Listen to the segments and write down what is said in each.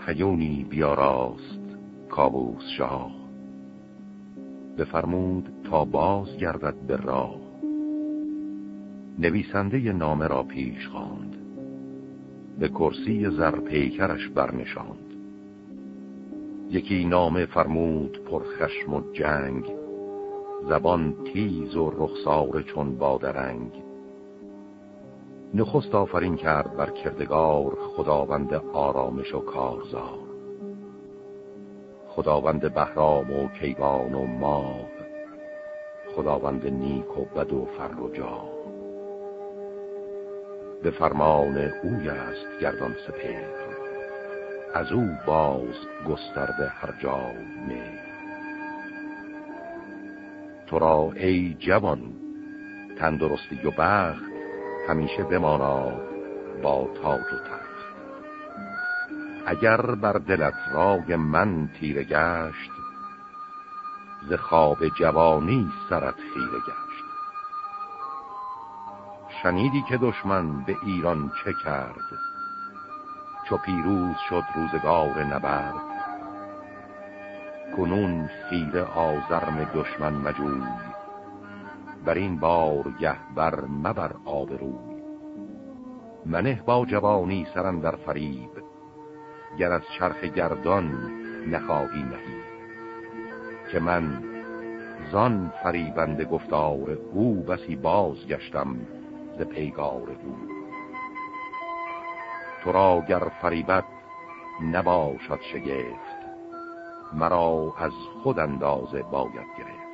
هیونی بیاراست کاووس شاه، بفرمود تا باز گردد به راه. نویسنده نامه را پیش خواند، به کرسی زر پیکرش برنشاند. یکی نامه فرمود پرخشم و جنگ، زبان تیز و رخسار چون بادرنگ. نخست آفرین کرد بر کردگار، خداوند آرامش و کارزار. خداوند بهرام و کیوان و ماه، خداوند نیک و بد و فر و جاه. به فرمان اوی است گردان سپهر، از او باز گسترده هر جای مهر. تو را ای جوان تندرستی و بخت، همیشه بماناد با تاج و تخت. اگر بر دلت رای من تیره گشت، ز خواب جوانی سرت خیره گشت. شنیدی که دشمن به ایران چه کرد، چو پیروز شد روزگار نبرد. کنون خیره آزرم دشمن مجوی، بر این بارگه بر مبر آبروی. منه با جوانی سرم در فریب، گر از چرخ گردان نخواهی نهی. که من زان فریبنده گفتار او، بسی باز گشتم ز پیگار او. تو را گر فریبت نباشد شگفت، مرا از خود اندازه باید گرفت.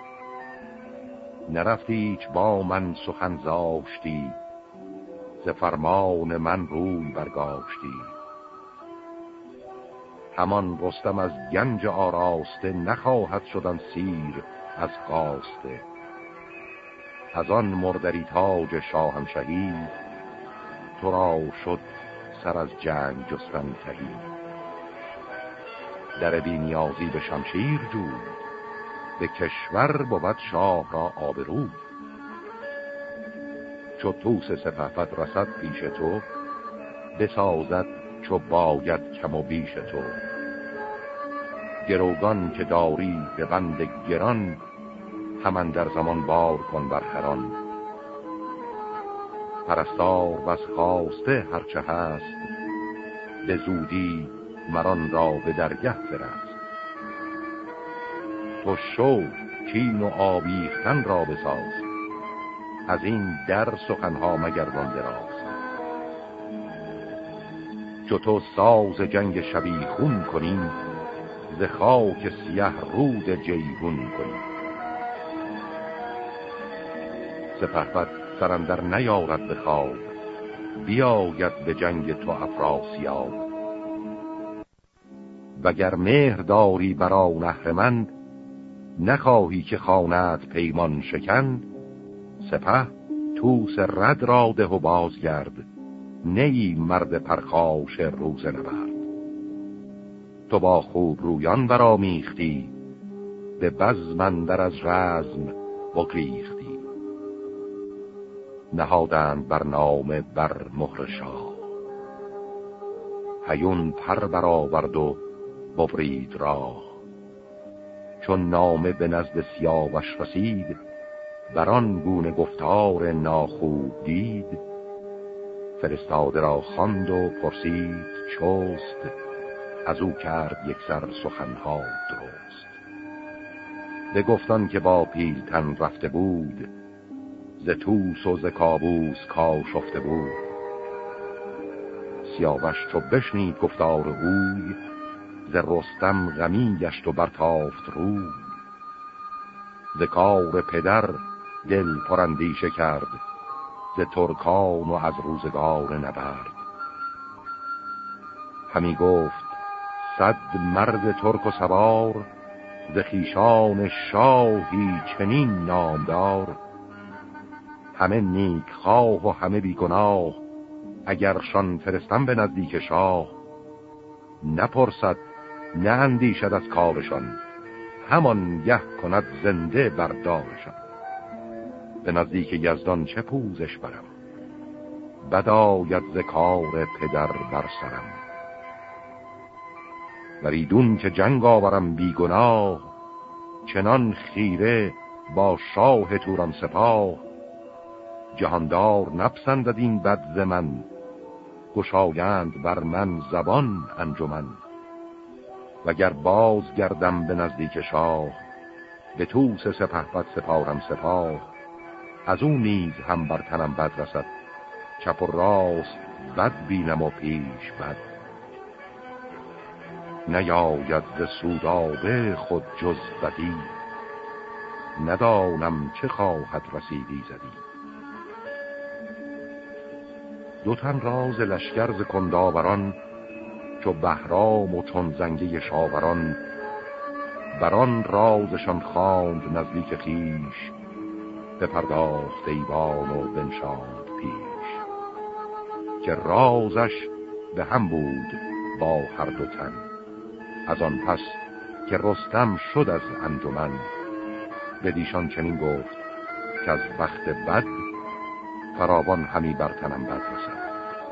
نرفتیچ با من سخن زاشتی، ز فرمان من روی برگاشتی. همان رستم از گنج آراسته، نخواهد شدن سیر از خواسته. از آن مردری تاج شاهنشهی، تو را شد سر از جنگ جستن تهی. در بی نیازی به شمشیر جوی، به کشور بود شاه را آبرو. چو طوس سپهبد رسد پیش تو، بسازد چو باید کم و بیش تو. گروگان که داری به بند گران، همان در زمان بار کن برخران. پرستار بس خواسته هرچه هست، به زودی مران را به درگه فرست. تو شو کین و آویختن را بساز، از این در سخنها مگردان دراز. چو تو ساز جنگ شبیخون کنی، ز خاک سیه رود جیهون کنی. سپهبد سرندر نیارد به خواب، بیاید به جنگ تو افراسیاب. وگر مهر داری برا اهرمن، نخواهی که خواند پیمان شکن. سپه طوس رد را ده و بازگرد، نیی مرد پرخاش روز نبرد. تو با خوب رویان برآمیختی، به بزم اندر از رزم بگریختی. نهادند بر نامه بر مهر شاه، هیون پر برآورد و ببرید راه. چون نامه به نزد سیاوش رسید، بران گونه گفتار ناخوب دید. فرستاده را خواند و پرسید چست، از او کرد یک سر سخنها درست. به گفتان که با پیلتن رفته بود، ز طوس و ز کاووس کاشفته بود. سیاوش چو بشنید گفتار اوی، ز رستم غمی گشت و برتافت روی. ز کار پدر دل پراندیشه کرد، ز ترکان و از روزگار نبرد. همی گفت 100 مرد ترک و سوار، ز خویشان شاهی چنین نامدار. همه نیک خواه و همه بیگناه، اگرشان فرستم به نزدیک شاه. نپرسد نه اندیشد از کارشان، همان گه کند زنده بردارشان. به نزدیک یزدان چه پوزش برم، بد آید ز کار پدر بر سرم. وریدون که جنگ آورم بی گناه، چنان خیره با شاه توران سپاه. جهاندار نپسندد این بد ز من، گشایند بر من زبان انجمن. وگر باز گردم به نزدیک شاه، به توس سپهبد سپارم سپاه. از اون نیز هم بر تنم بد رسد، چپ و راست بد بینم و پیش بد. نیاید ز سودابه خود جز بدی، ندانم چه خواهد رسیدی زدی. دو تن راز لشکر ز کنداوران، چو بهرام و چون زنگه شاوران. بران رازشان خواند نزدیک خویش، بپرداخت ایوان و بنشاند پیش. که رازش به هم بود با هر دو تن، از آن پس که رستم شد از انجمن. بدیشان چنین گفت که از بخت بد، فراوان همی بر تنم بد رسد.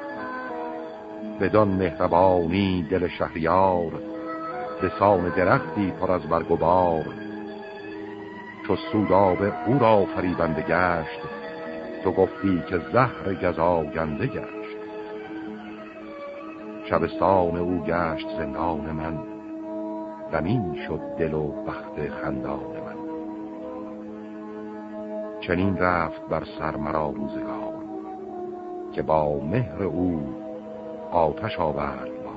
بدان مهربانی دل شهریار، به سان درختی پر از برگ و بار. چو سودابه او را فریبنده گشت، تو گفتی که زهر گزاینده گشت. شبستان او گشت زندان من، غمین شد دل و بخت خندان من. چنین رفت بر سر مرا روزگار، که با مهر او آتش آورد ما.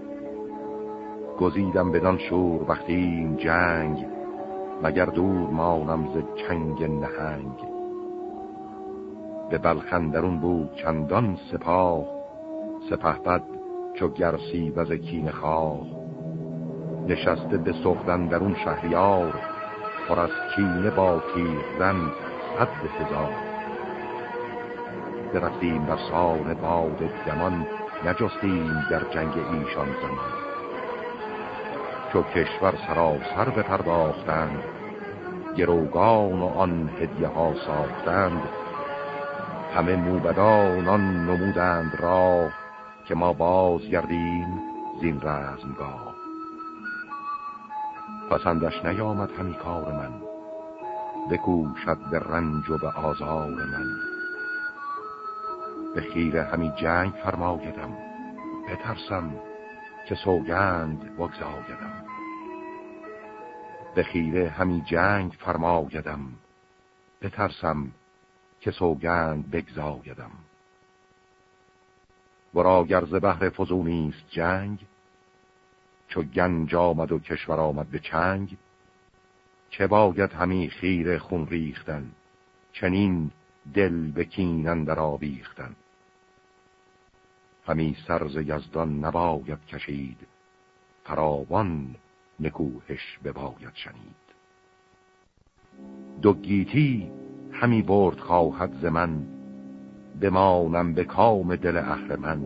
گزیدم بدان شور بختیم جنگ، مگر دور مانم ز چنگ نهنگ. به بلخندرون بود چندان سپاه، سپهبد چو گرسی و ز کینه خواه. نشسته به سغدن درون شهریار، پر از کینه با تیغزن 100,000. برفتیم بر سان باد دمان، نجستیم در جنگ ایشان زمان. چو کشور سراسر بپرداختند، گروگان و آن هدیه ها ساختند. همه موبدان آن نمودند راه، که ما باز گردیم زین رزمگاه. پسندش نیامد همی کار من، بکوشد به رنج و به آزار من. به خیره همی جنگ فرمایدم، بترسم که سوگند بگزایدم. به خیره همی جنگ فرمایدم، بترسم که سوگند بگزایدم. ورا گر ز بهر فزونیست جنگ، چو گنج آمد و کشور آمد به چنگ. چه باید همی خیره خون ریختن، چنین دل به کین اندر آویختن. همی سر ز یزدان نباید کشید، فراوان نکوهش بباید شنید. دو گیتی همی برد خواهد ز من، بمانم به کام دل اهرمن.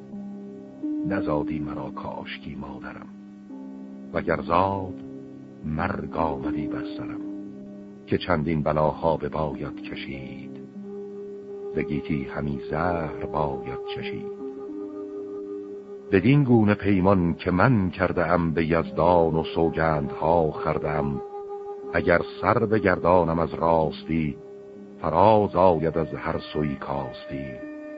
نزادی مرا کاشکی مادرم، وگر زاد مرگ آمدی بر سرم. که چندین بلاها بباید کشید، ز گیتی همی زهر باید چشید. بدین گونه پیمان که من کردم، به یزدان و سوگندها خردم. اگر سر بگردانم از راستی، فراز آید از هر سوی کاستی.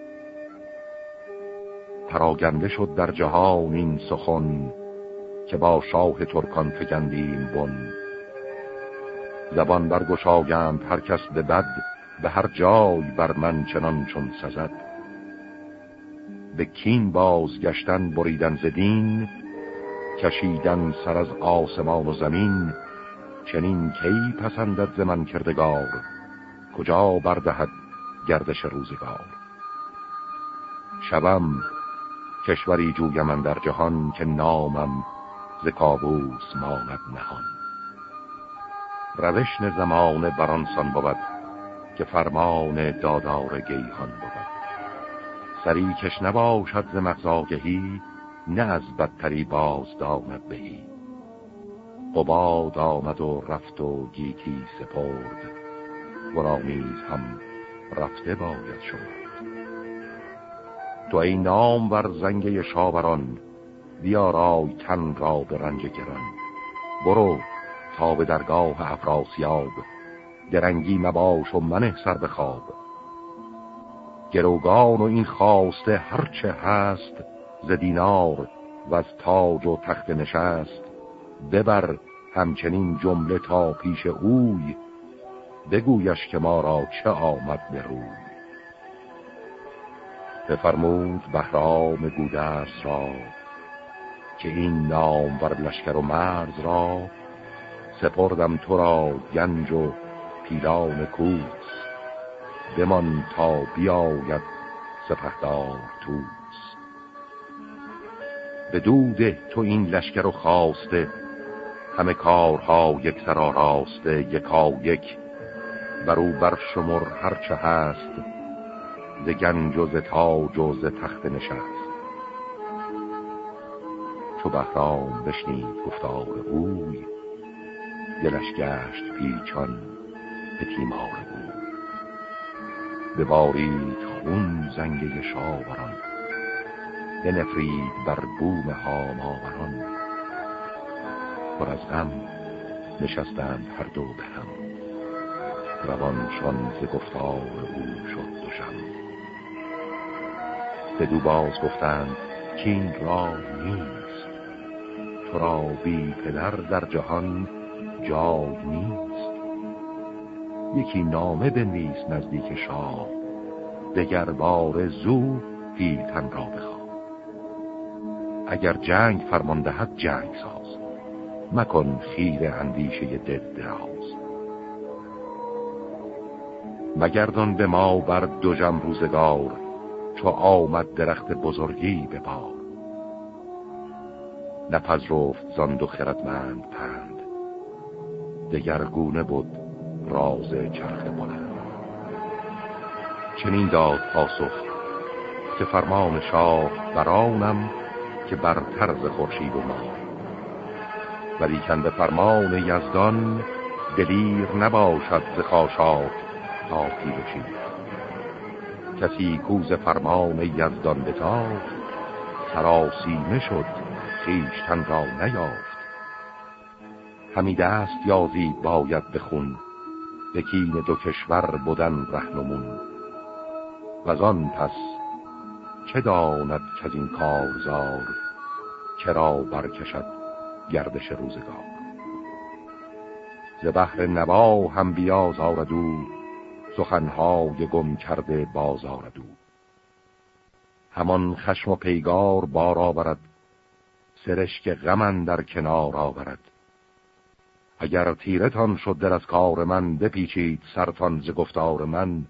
پراگنده شد در جهان این سخن، که با شاه ترکان فگندیم بن. زبان برگشایند هر کس به بد، به هر جای بر من چنان چون سزد. به کین بازگشتن بریدن ز دین، کشیدن سر از آسمان و زمین. چنین کی پسندد ز من کردگار، کجا بردهد گردش روزگار. شبم کشوری جویم من در جهان، که نامم ز کاووس ماند نهان. روشن زمان برانسان بود، که فرمان دادار گیهان بود. سری کش نباشد ز مغزاگهی، نه از بدتری باز دامد بهی. قباد آمد و رفت و گیتی سپرد، ورا نیز هم رفته باید شد. تو ای نام ور زنگه شاوران، بیارای تن را به رنج گران. برو تا به درگاه افراسیاب، درنگی مباش و منه سر به خواب. گروگان و این خواسته هرچه هست، ز دینار و از تاج و تخت نشست. ببر همچنین جمله تا پیش اوی، بگویش که ما را چه آمد به روی. بفرمود بهرام گودرز را، که این نامور لشکر و مرز را. سپردم تو را گنج و پیلان کوس، بمان تا بیاید سپهدار توس. بدوده تو این لشکر و خواسته، همه کارها یک سر آراسته. یکا یک برو بر شمر هرچه هست، ز گنج و ز تاج و ز تخت نشست. چو بهرام بشنید گفتار اوی، دلش گشت پیچان به تیمار اوی. ببارید خون زنگه شاوران، بنفرید بر بوم هاماوران. پر از غم نشستند هر دو به هم، روانشان ز گفتار او شد دوشم. بدو باز گفتند کین را نیست، تو را بی پدر در جهان جای نیست. یکی نامه بنویس نزدیک شاه، دگر بار زو پیلتن را بخواه. اگر جنگ فرمان دهد جنگ ساز، مکن خیره اندیشه دل دراز. مگردان به ما بر دوژم روزگار، چو آمد درخت بزرگی به بار. نپذرفت زان دو خردمند پند، دگرگونه بود راز چرخ بلند. چنین داد پاسخ که فرمان شاه برانم، که برتر ز خورشید و ماه. ولیکن به فرمان یزدان، دلیر نباشد ز خاشاک تا پیل و شیر. کسی کو ز فرمان یزدان بتافت، سراسیمه شد خویشتن را نیافت. همی دست یازید باید بخون، به کین دو کشور بودن رهنمون. وزان پس چه داند که از این کارزار، چرا برکشد گردش روزگار. ز بحر نوا هم بیازارد او، سخنهای گم کرده بازارد او. همان خشم و پیگار بار آورد، سرشک غم اندر کنار آورد. اگر تیرتان شد دل از کار من، بپیچید سرتان ز گفتار من.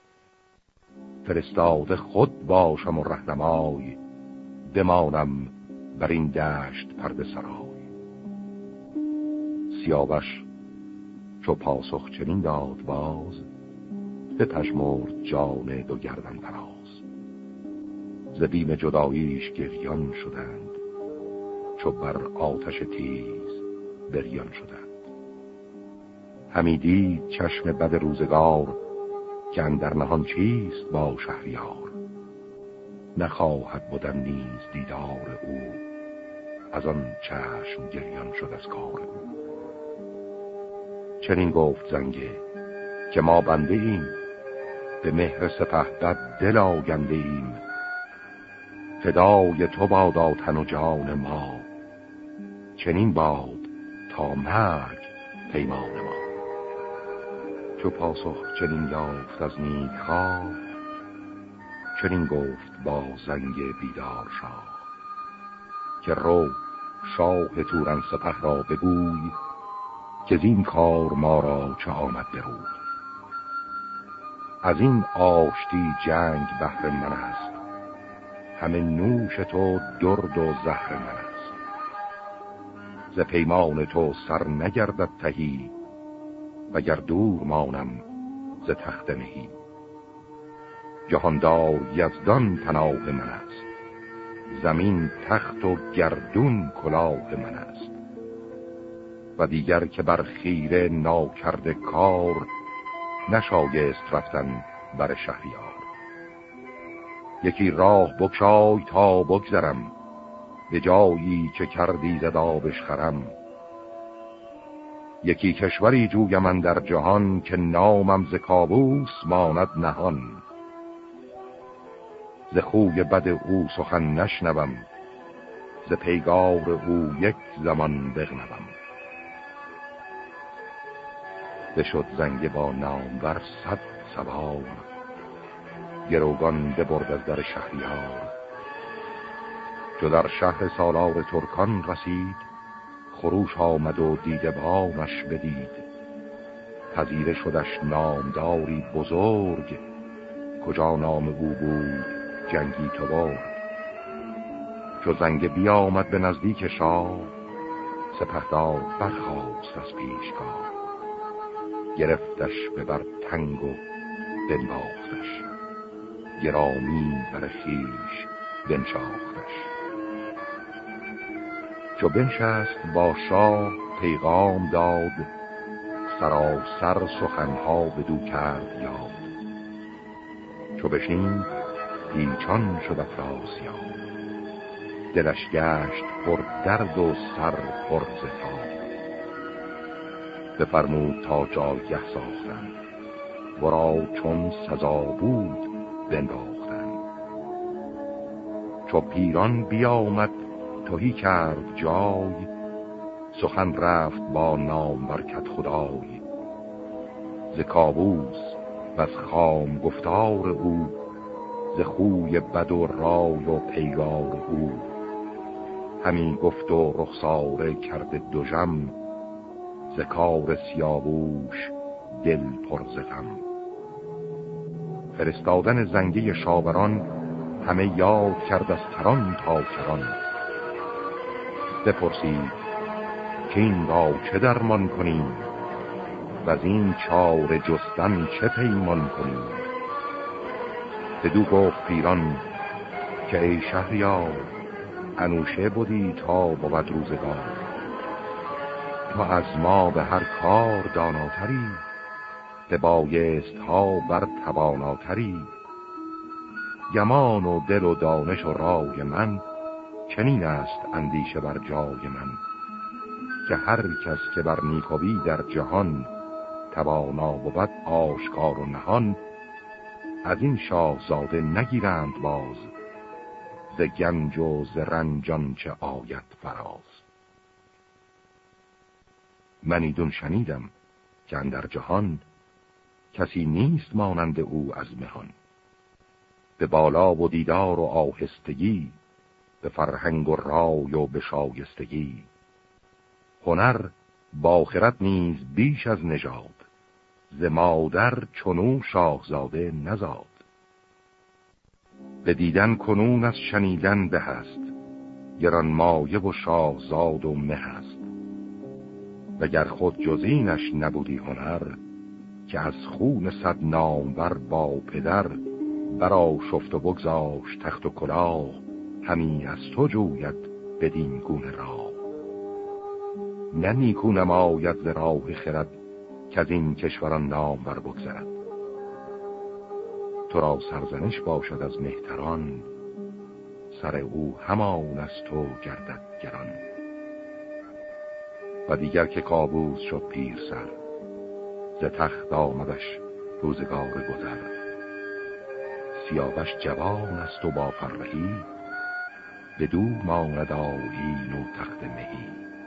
فرستاده خود باشم و رهنمای، بمانم بر این دشت پرده سرای. سیاوش چو پاسخ چنین داد باز، بپژمرد جان دو گردن فراز. ز بیم جداییش گریان شدند، چو بر آتش تیز بریان شدند. همی دید چشم بد روزگار، که اندر نهان چیست با شهریار. نخواهد بودن نیز دیدار او، از آن چشم گریان شد از کار او. چنین گفت زنگه که ما بنده ایم، به مهر سپهبد دل آگنده ایم. فدای تو بادا تن و جان ما، چنین باد تا مرگ پیمان ما. چو پاسخ چنین یافت از نیکخواه، چنین گفت با زنگ بیدار شاه. که رو شاه توران سپه را بگوی، که زین کار ما را چه آمد به روی. از این آشتی جنگ بهر من است، همه نوش تو درد و زهر من است. ز پیمان تو سر نگردد تهی، وگر دور مانم ز تخت مهی. جهاندار یزدان پناه من است، زمین تخت و گردون کلاه من است. و دیگر که بر خیره ناکرده کار، نشایست رفتن بر شهریار. یکی راه بگشای تا بگذرم، به جایی که کردی ز آبش خرم. یکی کشوری جویم اندر جهان، که نامم ز کاووس ماند نهان. ز خوی بد او سخن نشنوم، ز پیگار او یک زمان بغنوم. بشد زنگ با نامور 100 سوار، گروگان ببرد از در شهریار. چو در شهر سالار ترکان رسید، خروش آمد و دیدبانش بدید. پذیره شدش نامداری بزرگ، کجا نام او بود جنگی تبار. چو زنگ بیامد به نزدیک شاه، سپهدار برخاست از پیشگاه. گرفتش به بر تنگ و بنواختش، گرامی بر خویش بنشاختش. چو بنشست با شاه پیغام داد، سراسر سخنها بدو کرد یاد. چو بشنید پیچان شد افراسیاب، دلش گشت پر درد و سر پر ز تاب. بفرمود تا جایگه ساختند، ورا چون سزا بود بنواختند. چو پیران بیامد تهی کرد جای، سخن رفت با نامور کدخدای. ز کاووس و از خام گفتار او، ز خوی بد و رای و پیگار او. همین گفت و رخساره کرده دژم، ز کار سیاووش دل پر ز غم. فرستادن زنگی شاوران، همه یاد کرد از تران تا کران. بپرسید که این را چه درمان کنیم، و از این چاره جستن چه پیمان کنیم. بدو گفت پیران که ای شهریار، انوشه بودی تا بود روزگار. تو از ما به هر کار داناتری، به بایست ها بر تواناتری. گمان و دل و دانش و رای من، چنین است اندیشه بر جای من. که هر کس که بر نیکویی در جهان، توانا بود آشکار و نهان. از این شاهزاده نگیرند باز، ز گنج و ز رنجان چه آید فراز. من ایدون شنیدم که اندر جهان، کسی نیست مانند او از مهان. به بالا و دیدار و آهستگی، به فرهنگ و رای و به شایستگی. هنر با خرد نیز بیش از نژاد، ز مادر چنو شاهزاده نزاد. به دیدن کنون از شنیدن به هست، گران مایه و شاهزاد و مه هست. وگر خود جزینش نبودی هنر، که از خون 100 نامور با پدر. برا شفت و بگذاشت تخت و کلاه، همی از تو جوید بدین گونه راه. نه نیکو نماید ز راه خرد، که از این کشوران نامور بگذرد. تو را سرزنش باشد از مهتران، سر او همان از تو گردد گران. و دیگر که کاووس شد پیر سر، ز تخت آمدش روزگار گذر. سیاوش جوان است و با فرهی، بدو ماند آیین و تخت مهی.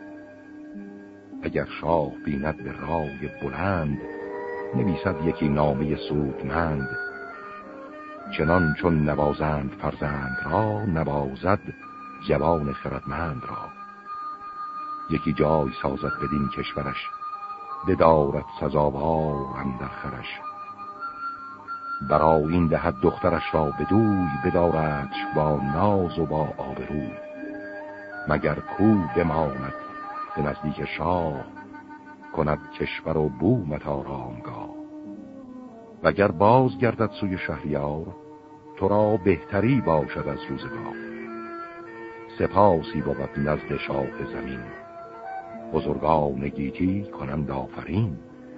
اگر شاه بیند به رای بلند، نویسد یکی نامه سودمند. چنان چون نوازند فرزند را، نوازد جوان خردمند را. یکی جای سازد بدین کشورش، بدارد سزاوار اندر خرش. برا این دهد دخترش را بدوی، بداردش با ناز و با آبروی. مگر کو بماند به نزدیک شاه، کند کشور و بومت آرامگاه. وگر باز گردد سوی شهریار، تو را بهتری باشد از روزگار. سپاسی بود نزد شاه زمین، بزرگان گیتی کنند آفرین.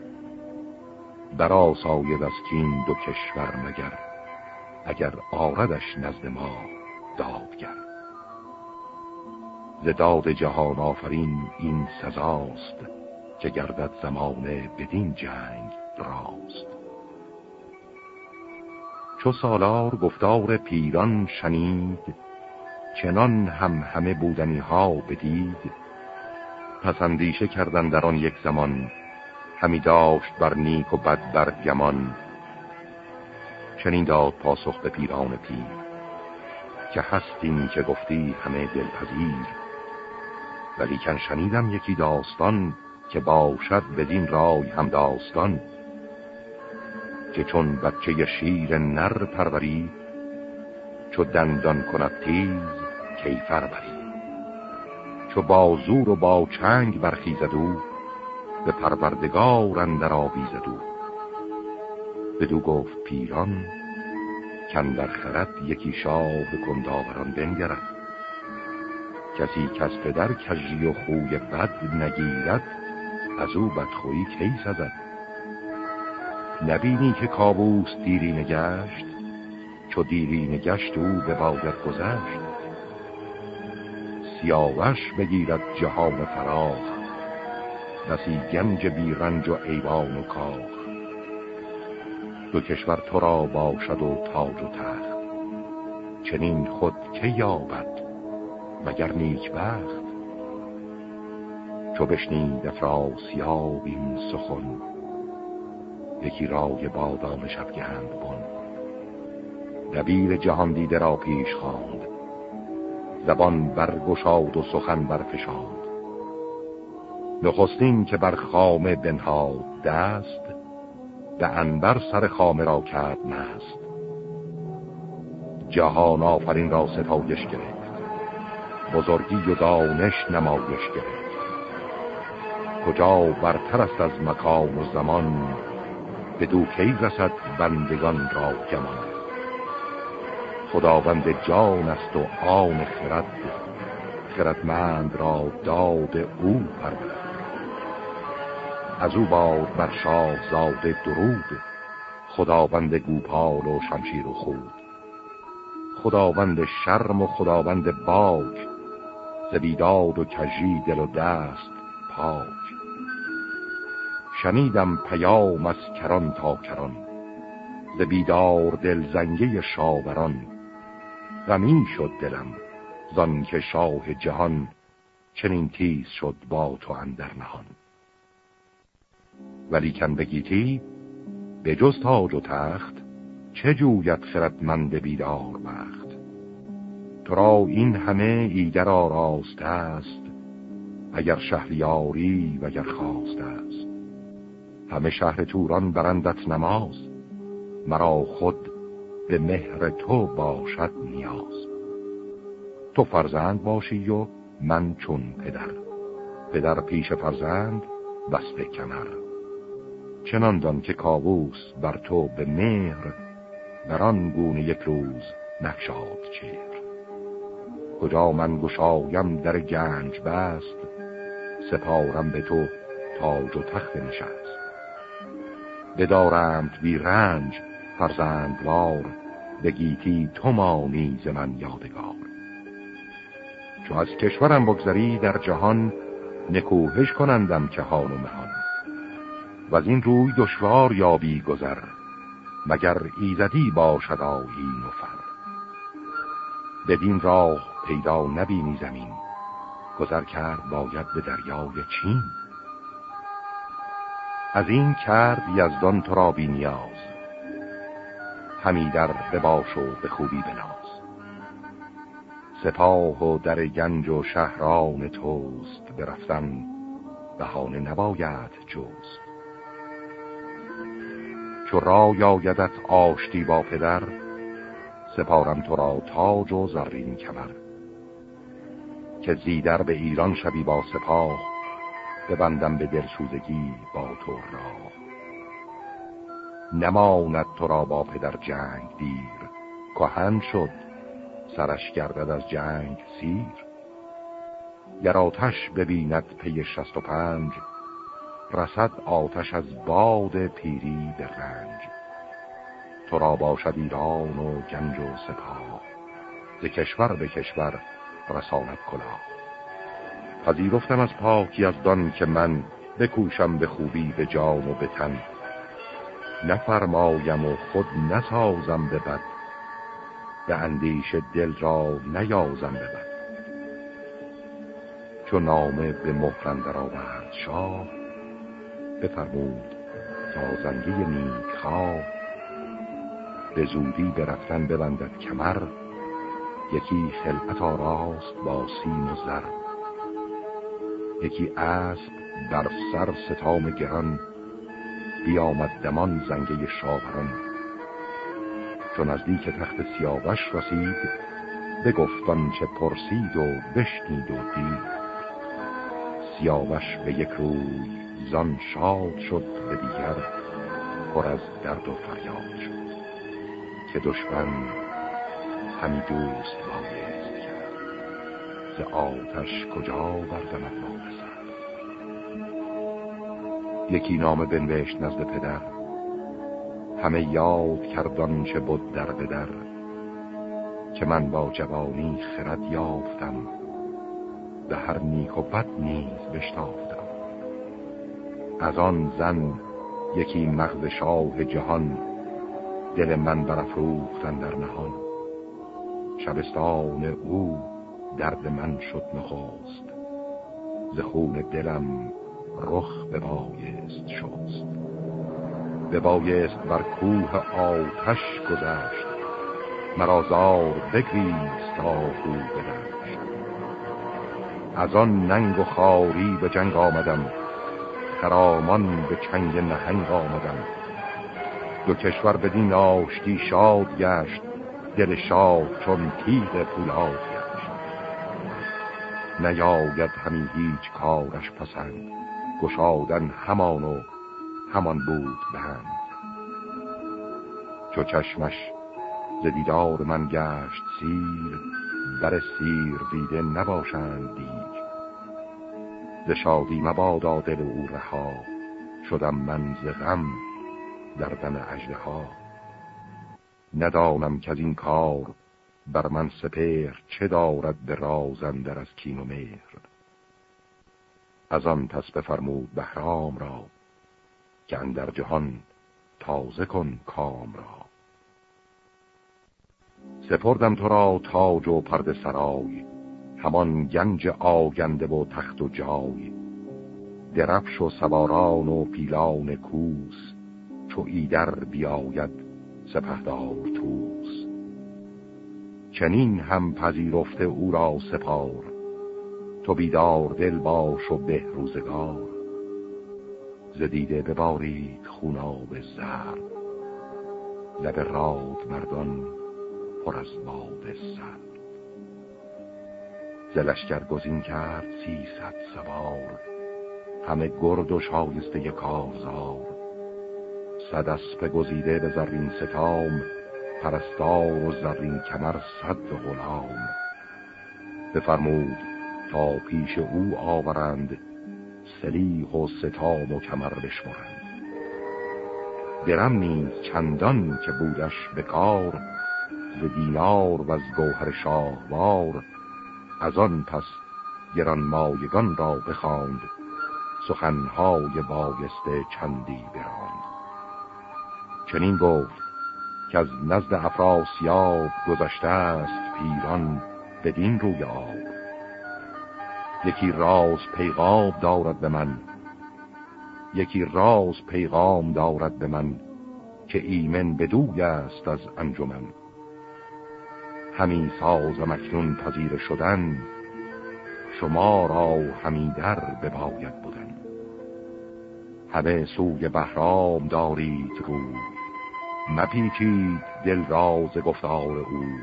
برا ساید از کین 2 کشور مگر، اگر آردش نزد ما دادگر. ز داد جهان آفرین این سزاست، که گردد زمانه بدین جنگ راست. چو سالار گفتار پیران شنید، چنان همه بودنی ها بدید. پس اندیشه کردن در آن یک زمان، همی داشت بر نیک و بد بر گمان. چنین داد پاسخ به پیران پیر، که هستیم که گفتی همه دلپذیر. ولیکن شنیدم یکی داستان، که باشد بدین رای هم داستان. که چون بچه شیر نر پروری، چو دندان کند تیز کیفر بری. چو با زور و با چنگ برخیزد او، به پروردگار اندر آویزد او. بدو گفت پیران کاندر خرد، یکی شاه کندآوران بنگرد. کسی کز پدر کژی و خوی بد نگیرد، از او بدخویی کی سزد. نبینی که کاووس دیرینه گشت، چو دیرینه گشت او بباید گذشت. سیاوش بگیرد جهان فراخ، بسی گنج بی رنج و ایوان و کاخ. دو کشور تو را باشد و تاج و تخت، چنین خود که یابد مگر نیک بخت. چو بشنید افراسیاب این سخن، یکی رای بادام شبگند بن. دبیر جهان دیده را پیش خواند، زبان برگشاد و سخن برفشاند. نخستین که بر خامه بنهاد دست، به عنبر سر خامه را کرد مست. جهان آفرین را ستایش گرفت، بزرگی و دانش نمایش گرفت. کجا برتر است از مکان و زمان، بدو کی رسد بندگان را گمان. خداوند جان است و آن خرد، خردمند را داد او پرورد. از او باد بر شاه زاده درود، خداوند گوپال و شمشیر و خود. خداوند شرم و خداوند باک، ز بیداد و کژی دل و دست پاک. شنیدم پیام از کران تا کران، ز بیدار دل زنگه شاوران. غمی شد دلم زان که شاه جهان، چنین تیز شد با تو اندر نهان. ولیکن بگیتی به جز تاج و تخت، چه جوید خردمند بیدار بخت. تو را این همه ایدر آراسته است، اگر شهریاری و اگر خواسته است. همه شهر توران برندت نماز، مرا خود به مهر تو باشد نیاز. تو فرزند باشی و من چون پدر پیش فرزند بسته کمر. چنان دان که کاووس بر تو به مهر، بر آن گونه یک روز نگشاد چهر. کجا من گشایم در گنج بست، سپارم به تو تاج و تخت نشست. بدارمت بی رنج فرزندوار، بگیتی تو مانی ز من یادگار. چو از کشورم بگذری در جهان، نکوهش کنندم که هان و مهان. و از این روی دشوار یابی گذر، مگر ایزدی باشد آیین و فر. بدین راه پیدا نبینی زمین، گذر کرد باید به دریای چین. از این کرد یزدان تو را بی نیاز، همی در بباش و به خوبی بناز. سپاه و در گنج و شهران توست، برفتن بهانه نباید جست. چو رای آیدت آشتی با پدر، سپارم تو را تاج و زرین کمر. که زیدر به ایران شوی با سپاه، ببندم به دلسوزگی با تو راه. نماند تو را با پدر جنگ دیر، کهن شد سرش گردد از جنگ سیر. گر آتش ببیند پی 65، رسد آتش از باد پیری به رنج. تو را باشد ایران و گنج و سپاه، ز کشور به کشور رساند کلاه. پذیرفتم از پاکی از دان که من بکوشم به خوبی به جان و به تن. نفرمایم و خود نسازم به بد، به اندیش دل را نیازم به بد. چون نامه به مهر اندر آورد شاه، بفرمود تا زنگی نیکخواه. به زودی به رفتن ببندد کمر، یکی خلعت آراست با سیم و زر. یکی اسب در سر ستام گران، بیامد دمان زنگه شاوران. چون نزدیک تخت سیاوش رسید، بگفت آنچه پرسید و بشنید و دید. سیاوش به یک روی زان شاد شد، به دیگر پر از درد و فریاد شد. که دشمن همی دوست بایست کرد، ز آتش کجا بردمد ما بسر. یکی نامه بنوشت نزد پدر، همه یاد کردان چه بود در بدر. که من با جوانی خرد یافتم، به هر نیک و بد نیز بشتافتم. از آن زن یکی مغز شاه جهان، دل من برافروختن در نهان. شبستان او درد من شد نخست، ز خون دلم رخ ببایست شست. ببایست بر کوه آتش گذشت، مرا زار بگریست تا خو بدشت. از آن ننگ و خواری به جنگ آمدم، خرامان به چنگ نهنگ آمدم. دو کشور بدین آشتی شاد گشت، دل شاه چون تیغ پولاد گشت. نیاید همی هیچ کارش پسند، گشادن همان و همان بود بند. چو چشمش ز دیدار من گشت سیر، بر سیر دیده نباشند دیر. ز شادی مبادا دل او رها، شدم من ز غم در دم اژدها. ندانم که از این کار بر من سپهر، چه دارد به راز اندر از کین و مهر. از آن پس بفرمود بهرام را، که اندر جهان تازه کن کام را. سپردم تو را تاج و پرده سرای، همان گنج آگنده و تخت و جای. درفش و سواران و پیلان کوس، چو ایدر بیاید سپهدار توس. چنین هم پذیرفته او را سپار، تو بیدار دل باش و به روزگار. ز دیده ببارید خوناب زرد، لب راد مردان پر از باد سرد. ز لشکر گزین کرد 300 سوار، همه گرد و شایسته کارزار. 100 اسپ گزیده به زرین ستام، پرستار و زرین کمر 100 غلام. بفرمود تا پیش او آورند، سلیح و ستام و کمر بشمرند. درم نیز چندان که بودش به کار، ز دینار و از گوهر شاهوار. از آن پس گران مایگان را بخواند، سخنهای بایسته چندی براند. چنین گفت که از نزد افراسیاب، گذشته است پیران بدین روی آب. یکی راز پیغام دارد به من، یکی راز پیغام دارد به من، که ایمن بدوی است از انجمن. همی سازم اکنون پذیر شدن، شما را همی در بباید بودن. همه سوی بهرام دارید روی، مپیچید دل راز گفتار اوی.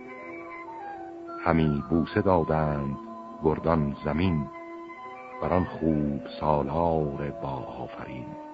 همی بوسه دادند گردان زمین، بران خوب سالار با آفرین.